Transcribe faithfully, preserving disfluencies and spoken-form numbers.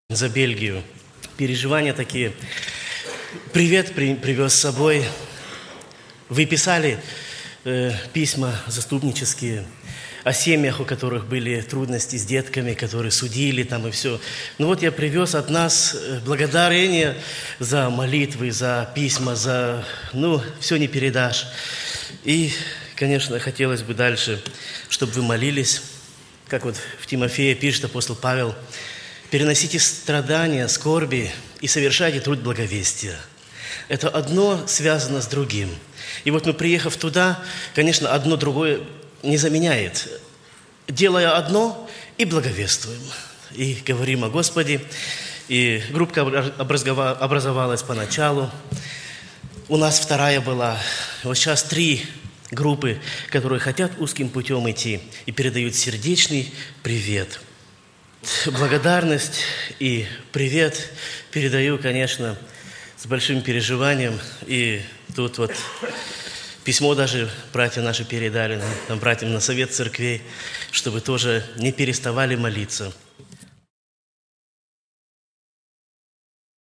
За Бельгию. Переживания такие. Привет при, привез с собой. Вы писали э, письма заступнические о семьях, у которых были трудности с детками, которые судили там и все. Ну вот я привез от нас благодарение за молитвы, за письма, за... Ну, все не передашь. И, конечно, хотелось бы дальше, чтобы вы молились, как вот в Тимофея пишет апостол Павел: «Переносите страдания, скорби и совершайте труд благовестия». Это одно связано с другим. И вот мы, приехав туда, конечно, одно другое не заменяет. Делая одно и благовествуем. И говорим о Господе. И группа образовалась поначалу. У нас вторая была. Вот сейчас три группы, которые хотят узким путем идти и передают сердечный привет. Благодарность и привет передаю, конечно, с большим переживанием. И тут вот письмо даже братья наши передали нам, братьям на совет церквей, чтобы тоже не переставали молиться.